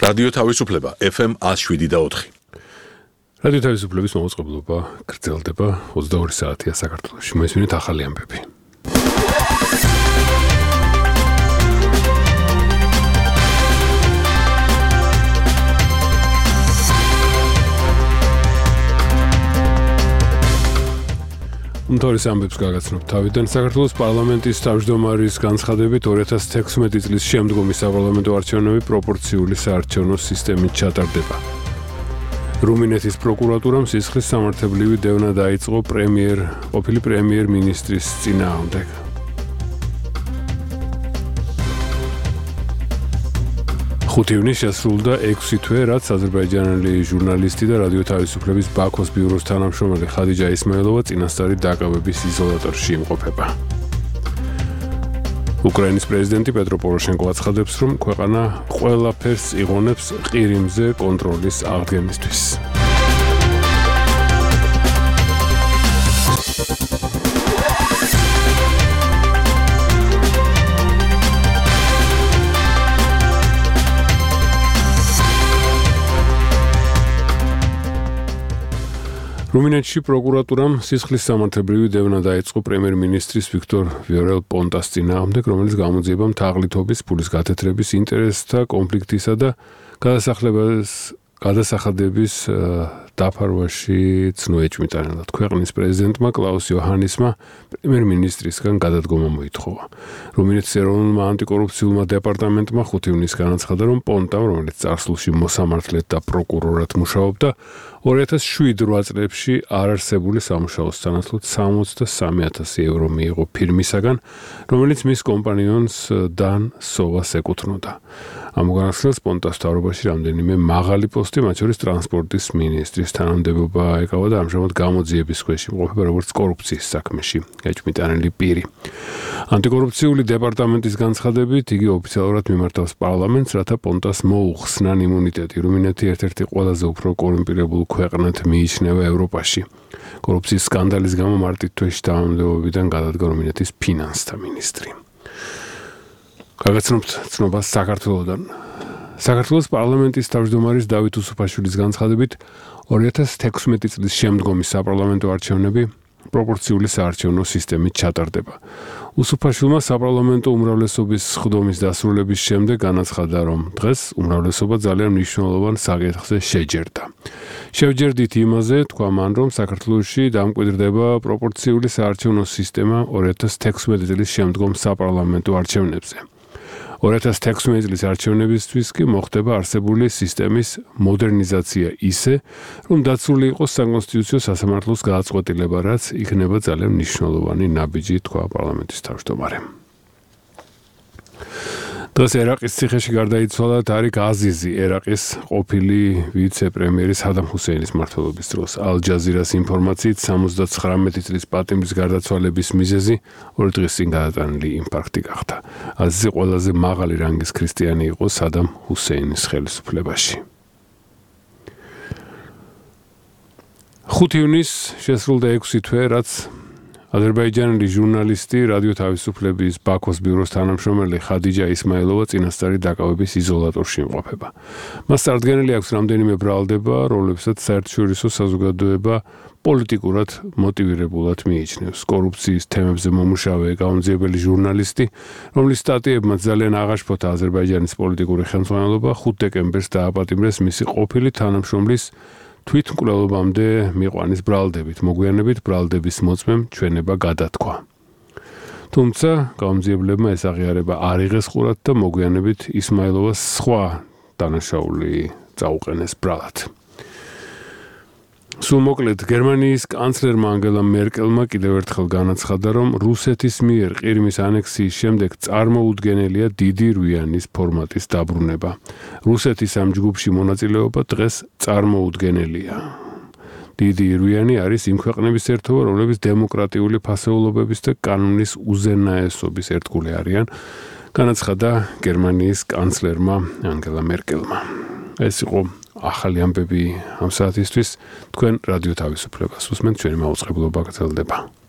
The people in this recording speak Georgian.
რადიო თავისუფლება FM 107.4. რადიო თავისუფლების მოუწყებლობა გრძელდება 22 საათია საქართველოში. მოისმინეთ ახალი ამბები. უმთავრეს ამბებს გაგაცნობთ თავიდან. საქართველოს პარლამენტის თავმჯდომარის განცხადებით 2016 წლის შემდგომი საპარლამენტო არჩევნები პროპორციული საარჩევნო სისტემით ჩატარდება. რუმინეთის პროკურატურამ სისხლის სამართლებრივი დევნა დაიწყო ყოფილი პრემიერ-მინისტრის წინააღმდეგ. ხუთი ივნისს შესრულდა 6 თვე, რაც აზერბაიჯანელი ჟურნალისტი და რადიო თავისუფლების ბაქოს ბიუროს თანამშრომელი ხადიჯა ისმაილოვა წინასწარი დაკავების იზოლატორში იმყოფება. უკრაინის პრეზიდენტი პეტრო პოროშენკო აცხადებს, რომ ქვეყანა ყველაფერს იღონებს ყირიმზე კონტროლის აღდგენისთვის. რუმინეთში პროკურატურამ სისხლის სამართლებრივი დევნა დაიწყო პრემიერ-მინისტრის ვიქტორ ვიორელ-პონტას წინააღმდეგ, რომელიც გამოძიება თაღლითობის, ფულის გათეთრების, ინტერესთა კონფლიქტისა და გადასახადების დაფარვაში ცნო ეჭვმიტანილად. ქვეყნის პრეზიდენტმა კლაუს იოჰანისმა პრემიერ-მინისტრისგან გადადგომა მოითხოვა. რუმინეთის ეროვნულმა ანტიკორუფციულმა დეპარტამენტმა 5 ივნისს განაცხადა, რომ პონტამ, რომელიც წარსულში მოსამართლედ და პროკურორად მუშაობდა, 2007 წლებში არარსებული სამუშაოს სანაცვლოდ 63,000 евро მიიღო ფირმისაგან, რომელიც მის კომპანიონს დან სოვას ეკუთვნოდა. ამ განახილს პონტას მთავრობაში რამდენიმე მაღალი პოსტი, მათ შორის ტრანსპორტის მინისტრის თანამდებობა ეკავა და ამჟამად გამოძიების ქვეშ იმყოფება როგორც კორუფციის საქმეში ეჭვმიტანილი პირი. ანტიკორუფციული დეპარტამენტის განცხადებით, იგი ოფიციალურად მიმართავს პარლამენტს, რათა პონტას მოუხსნან იმუნიტეტი. რუმინეთი ერთ-ერთი ყველაზე უფრო კორუმპირებული ქვეყნად მიიჩნევა ევროპაში. კორუფციის სკანდალის გამო მარტივ თვეში თანამდებობიდან გადადგა რუმინეთის ფინანსთა მინისტრი. გაგაცნობთ ცნობას საქართველოდან. საქართველოს პარლამენტის თავმჯდომარის დავით უსუფაშვილის განცხადებით 2016 წლის შემდგომი საპარლამენტო არჩევნები პროპორციული საარჩევნო სისტემით ჩატარდება. უსუფაშვილმა საპარლამენტო უმრავლესობის სხდომის დასრულების შემდეგ განაცხადა, რომ დღეს უმრავლესობა ძალიან მნიშვნელოვან საკითხზე შეჯერდა. შევჯერდით იმაზე, თქვა მან, რომ საქართველოში დამკვიდრდება პროპორციული საარჩევნო სისტემა 2016 წლის შემდგომ საპარლამენტო არჩევნებზე. 2016 წლის არჩევნებისთვის კი მოხდება არსებული სისტემის მოდერნიზაცია ისე, რომ დაცული იყოს საკონსტიტუციო სასამართლოს გადაწყვეტილება, რაც იქნება ძალიან მნიშვნელოვანი ნაბიჯი, თქვა პარლამენტის თავმჯდომარემ. დღეს ერაყის ციხეში გარდაიცვალა თარიქ აზიზი, ერაყის ყოფილი ვიცე-პრემიერი სადამ ჰუსეინის მმართველობის დროს. ალ-ჯაზირას ინფორმაციით 79 წლის პატიმრის გარდაცვალების მიზეზი 2 დღის წინ გადატანილი ინფარქტი გახდა. აზიზი ყველაზე მაღალი რანგის ქრისტიანი იყო სადამ ჰუსეინის ხელისუფლებაში. 5 ივნისს შესრულდა 6 თვე, რაც აზერბაიჯანელი ჟურნალისტი რადიო თავისუფლების ბაქოს ბიუროს თანამშრომელი ხადიჯა ისმაილოვა წინასწარი დაკავების იზოლატორში იმყოფება. მას წარდგენილი აქვს რამდენიმე ბრალდება, რომლებსაც საერთაშორისო საზოგადოება პოლიტიკურად მოტივირებულად მიიჩნევს. კორუფციის თემებზე მომუშავე გამომძიებელი ჟურნალისტი, რომლის სტატიებმაც ძალიან აღაშფოთა აზერბაიჯანის პოლიტიკური ხელმძღვანელობა, 5 დეკემბერს დააპატიმრეს მისი ყოფილი თანამშრომლის თვითმკვლელობამდე მიყვანის ბრალდებით. მოგვიანებით ბრალდების მოწმემ ჩვენება გადათქვა. თუმცა გამომძიებლებმა ეს აღიარება არ იღეს ყურად და მოგვიანებით ისმაილოვას სხვა დანაშაული წაუყენეს ბრალად. სულ მოკლედ, გერმანიის კანცლერმა ანგელა მერკელმა კიდევ ერთხელ განაცხადა, რომ რუსეთის მიერ ყირიმის ანექსიის შემდეგ წარმოუდგენელია დიდი რვიანის ფორმატის დაბრუნება. რუსეთის ამ ჯგუფში მონაწილეობა დღეს წარმოუდგენელია. დიდი რვიანი არის იმ ქვეყნების ერთობა, რომლებიც დემოკრატიული ფასეულობების და კანონის უზენაესობის ერთგული არიან, განაცხადა გერმანიის კანცლერმა ანგელა მერკელმა. ეს იყო ახალი ამბები ამ საათისთვის. თქვენ რადიო თავისუფლებას უსმენთ, ჩვენი მაუწყებლობა გრძელდება.